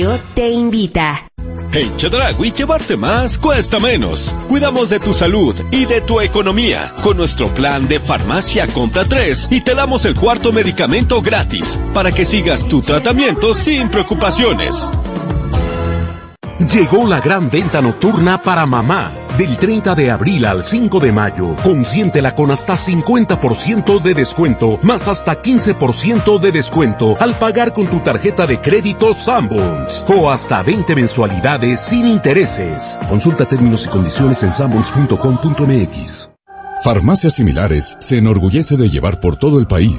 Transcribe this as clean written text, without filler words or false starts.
te invita. En Chedraui llevarte más cuesta menos. Cuidamos de tu salud y de tu economía con nuestro plan de farmacia compra 3 y te damos el cuarto medicamento gratis para que sigas tu tratamiento sin preocupaciones. Llegó la gran venta nocturna para mamá. Del 30 de abril al 5 de mayo, consiéntela con hasta 50% de descuento, más hasta 15% de descuento al pagar con tu tarjeta de crédito Sanborns, o hasta 20 mensualidades sin intereses. Consulta términos y condiciones en sanborns.com.mx. Farmacias Similares se enorgullece de llevar por todo el país